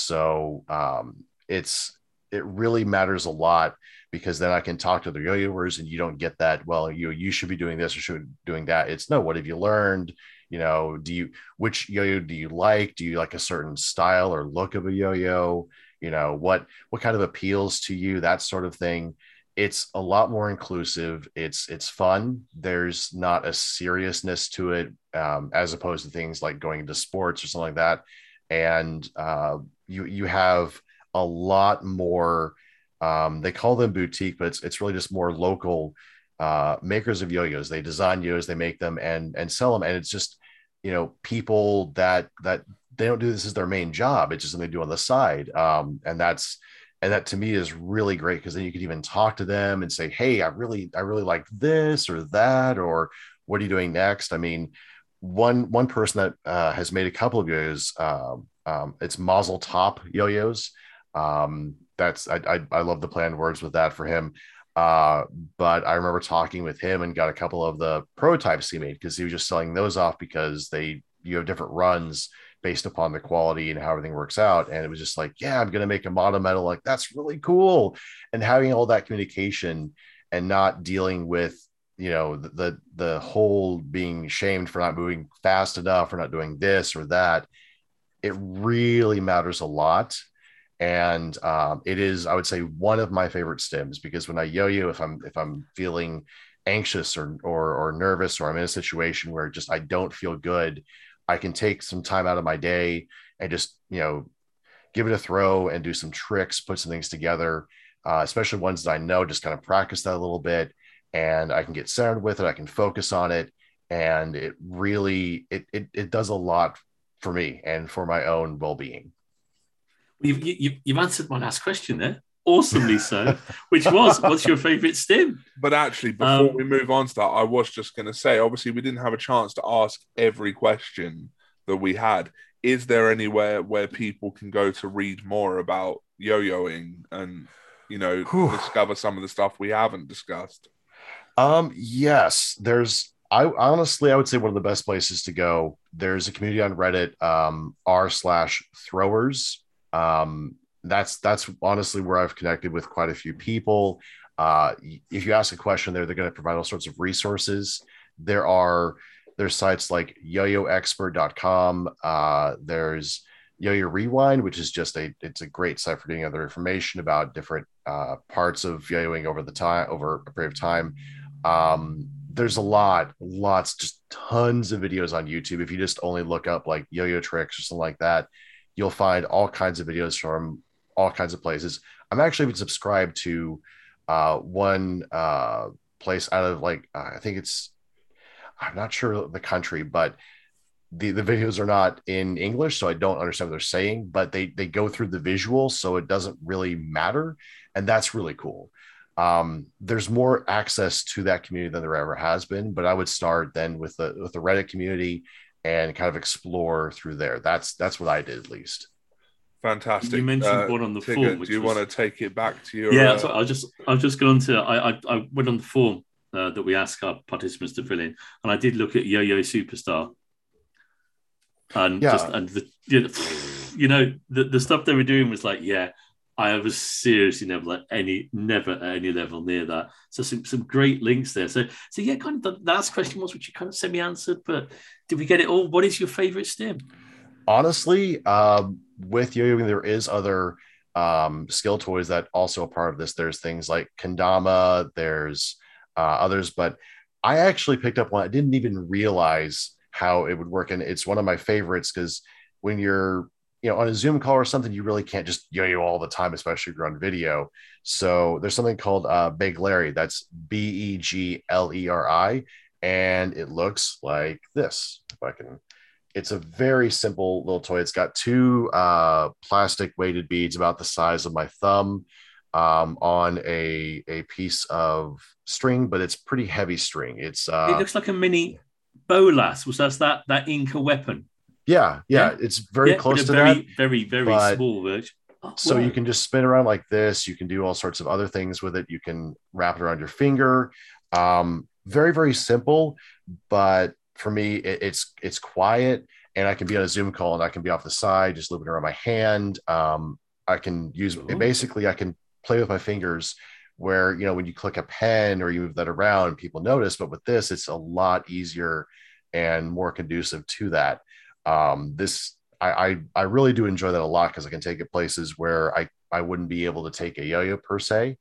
So um, it's it really matters a lot because then I can talk to the yo-yoers and you don't get that, well, you you should be doing this or should be doing that. It's no, what have you learned? You know, do you which yo-yo do you like? Do you like a certain style or look of a yo-yo? You know, what what kind of appeals to you, that sort of thing. It's a lot more inclusive. It's it's fun. There's not a seriousness to it, um, as opposed to things like going into sports or something like that. And uh, you you have a lot more. Um, they call them boutique, but it's it's really just more local uh, makers of yo-yos. They design yo-yos, they make them and and sell them, and it's just, you know, people that that they don't do this as their main job. It's just something they do on the side, um, and that's and that to me is really great because then you could even talk to them and say, hey, I really I really like this or that, or what are you doing next? I mean, one one person that uh, has made a couple of yo-yos, um, um, it's Mazel Top yo-yos. Um, that's I, I I love the play on words with that for him. Uh, but I remember talking with him and got a couple of the prototypes he made because he was just selling those off because they you have different runs based upon the quality and how everything works out. And it was just like, yeah, I'm gonna make a mono metal, like that's really cool. And having all that communication and not dealing with, you know, the the, the whole being shamed for not moving fast enough or not doing this or that, it really matters a lot. And um, it is, I would say, one of my favorite stims because when I yo-yo, if I'm if I'm feeling anxious or or or nervous or I'm in a situation where just I don't feel good, I can take some time out of my day and just, you know, give it a throw and do some tricks, put some things together, uh, especially ones that I know, just kind of practice that a little bit, and I can get centered with it. I can focus on it, and it really it it, it does a lot for me and for my own well-being. You've, you've, you've answered my last question there, awesomely so, which was, what's your favourite stim? But actually, before um, we move on to that, I was just going to say, obviously, we didn't have a chance to ask every question that we had. Is there anywhere where people can go to read more about yo-yoing and, you know, Whew. discover some of the stuff we haven't discussed? Um, yes, there's, I honestly, I would say one of the best places to go. There's a community on Reddit, um, r slash throwers. Um, that's that's honestly where I've connected with quite a few people. Uh, if you ask a question there, they're going to provide all sorts of resources. There are there's sites like yo yo expert dot com. Uh, there's Yo-Yo Rewind, which is just a it's a great site for getting other information about different uh, parts of yo-yoing over the time over a period of time. Um, there's a lot, lots, just tons of videos on YouTube. If you just only look up like yo-yo tricks or something like that, you'll find all kinds of videos from all kinds of places. I'm actually even subscribed to uh, one uh, place out of like, uh, I think it's, I'm not sure the country, but the, the videos are not in English, so I don't understand what they're saying, but they, they go through the visuals, so it doesn't really matter. And that's really cool. Um, there's more access to that community than there ever has been, but I would start then with the, with the Reddit community and kind of explore through there. That's that's what I did at least. Fantastic. You mentioned uh, one on the Tigger, form. do you was... want to take it back to your? Yeah, uh... so I just I just going to I, I I went on the form uh, that we ask our participants to fill in, and I did look at Yo-Yo Superstar, and yeah. just and the you know, you know the the stuff they were doing was like, yeah, I was seriously never at any, never at any level near that. So some, some great links there. So, so yeah, kind of the last question was, which you kind of semi-answered, but did we get it all? What is your favorite stim? Honestly, um, with yo-yoing, there is other um, skill toys that also are part of this. There's things like kendama, there's uh, others, but I actually picked up one. I didn't even realize how it would work. And it's one of my favorites because when you're, you know, on a Zoom call or something, you really can't just yo-yo all the time, especially if you're on video. So there's something called uh, Begleri. That's B E G L E R I. And it looks like this. If I can, it's a very simple little toy. It's got two uh, plastic weighted beads about the size of my thumb um, on a a piece of string, but it's pretty heavy string. It's uh, It looks like a mini bolas. Was that that that Inca weapon? yeah, yeah, Yeah. it's very Yeah, close but a to very, that. very, very but- small version. Oh, So wow. you can just spin around like this. You can do all sorts of other things with it. You can wrap it around your finger. Um, very, very simple. But for me, it, it's it's quiet, and I can be on a Zoom call, and I can be off the side, just looping around my hand. Um, I can use Ooh. basically I can play with my fingers. Where you know when you click a pen or you move that around, people notice. But with this, it's a lot easier and more conducive to that. Um, this I, I I really do enjoy that a lot because I can take it places where I I wouldn't be able to take a yo-yo per se,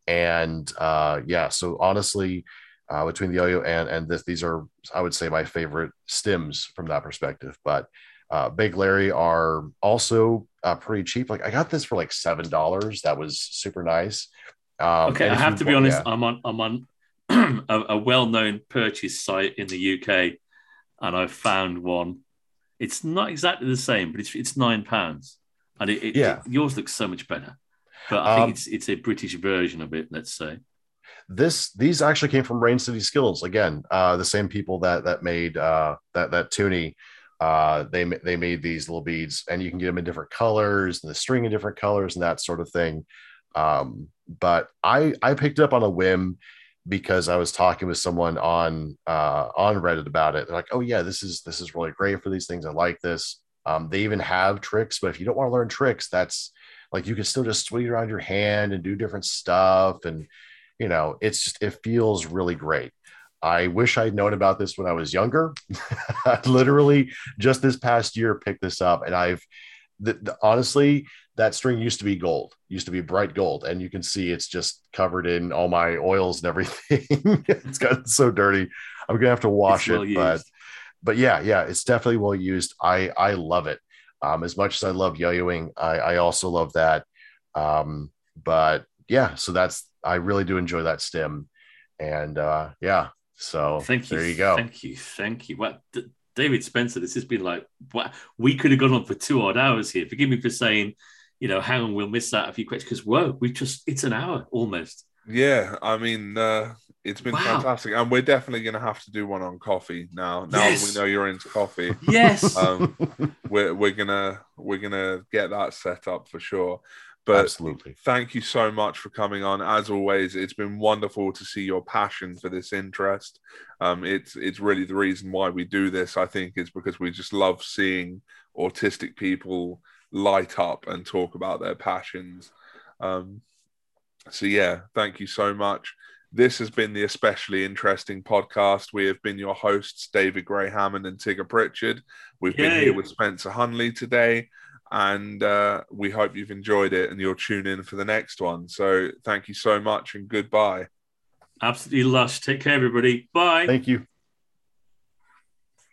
and uh, yeah. So honestly, uh, between the yo-yo and and this, these are I would say my favorite stims from that perspective. But uh, Big Larry are also uh, pretty cheap. Like I got this for like seven dollars. That was super nice. Um, Okay, and I if have you to be wa- honest. yeah. I'm on I'm on a, a well-known purchase site in the U K, and I found one. It's not exactly the same, but it's it's nine pounds, and it, it, Yeah. it yours looks so much better. But I think Um, it's it's a British version of it. Let's say. this these actually came from Rain City Skills again. Uh, the same people that that made uh, that that Toonie. Uh, they they made these little beads, and you can get them in different colors, and the string in different colors, and that sort of thing. Um, but I I picked it up on a whim because I was talking with someone on uh, on Reddit about it. They're like, "Oh yeah, this is this is really great for these things. I like this." Um, they even have tricks, but if you don't want to learn tricks, that's like you can still just swing it around your hand and do different stuff, and you know, it's just it feels really great. I wish I'd known about this when I was younger. I literally just this past year picked this up, and I've the, the, honestly that string used to be gold, used to be bright gold, and you can see it's just covered in all my oils and everything. It's gotten so dirty. I'm gonna have to wash It's well it, but used. but yeah, yeah, it's definitely well used. I I love it. Um, as much as I love yo-yoing, I I also love that. Um, but yeah, so that's I really do enjoy that stem, and uh, yeah, so Thank you, there you go. thank you, thank you. Well, D- David Spencer, this has been like what we could have gone on for two odd hours here. Forgive me for saying, you know, hang on, we'll miss out a few questions because whoa, we just it's an hour almost. Yeah, I mean, uh, it's been Wow. fantastic, and we're definitely going to have to do one on coffee now. Now Yes. that we know you're into coffee, Yes. um, we're we're gonna we're gonna get that set up for sure. But Absolutely. thank you so much for coming on. As always, it's been wonderful to see your passion for this interest. Um, it's it's really the reason why we do this. I think is because we just love seeing autistic people light up and talk about their passions. Um, so yeah, thank you so much. This has been the Especially Interesting podcast. We have been your hosts, David Gray Hammond and Tigger Pritchard. We've been Yay. here with Spencer Hunley today, and uh, we hope you've enjoyed it and you'll tune in for the next one. So thank you so much and goodbye. Absolutely lush. Take care, everybody. Bye. Thank you.